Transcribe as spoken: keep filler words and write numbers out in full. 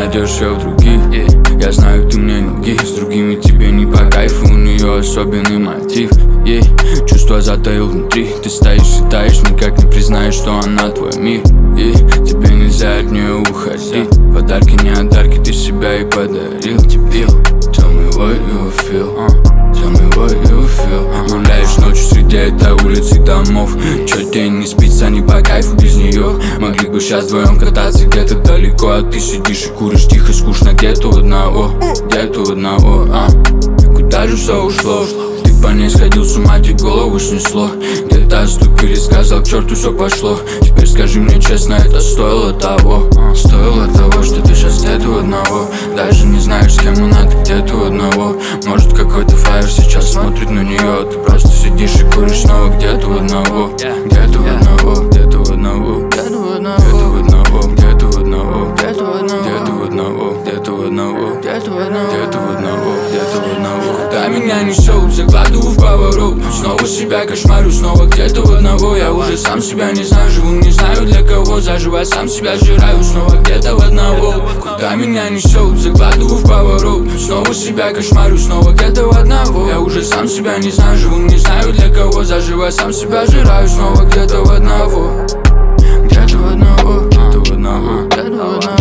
найдешь ее в других. Я знаю, ты мне не лги, с другими тебе не по кайфу. У нее особенный мотив, ей чувства затаил внутри. Ты стоишь и таешь, никак не признаешь, что она твой мир. И тебе нельзя от нее уходить. Подарки не одарки, ты себя и подарил. Тебе tell me what you feel, tell me what you feel. Гуляешь ночью среди этой улицы домов. Чё тебе не спится, не по кайфу без нее. Могли бы сейчас вдвоем кататься где-то далеко, а ты сидишь и куришь тихо, скучно где-то у одного, где-то у одного, а? Куда же все ушло? Ты по ней сходил с ума, тебе голову снесло. Где-то отступили, сказал, к черту все пошло. Теперь скажи мне честно, это стоило того? Стоило того, что ты сейчас где-то у одного. Даже не знаешь, с кем она, ты где-то у одного. Может какой-то фаер сейчас смотрит на нее. Ты просто сидишь и куришь снова где-то у одного. Где-то у одного, где-то у одного, где-то у одного, где-то у одного, где-то у одного, где-то у одного, где-то у одного, где-то у одного, где-то у одного, где-то у одного. Куда меня несет, закладываю в поворот. Снова себя кошмарю, снова где-то у одного. Я уже сам себя не знаю, живу не знаю для кого. Заживо сам себя сжираю, снова где-то в одного. Куда меня несет, закладываю в поворот. Снова себя кошмарю, снова где-то у одного. Я уже сам себя не знаю, живу не знаю для кого. Заживо сам себя сжираю, снова где-то в одного. Где-то в одного, где-то в одного, где-то в одного.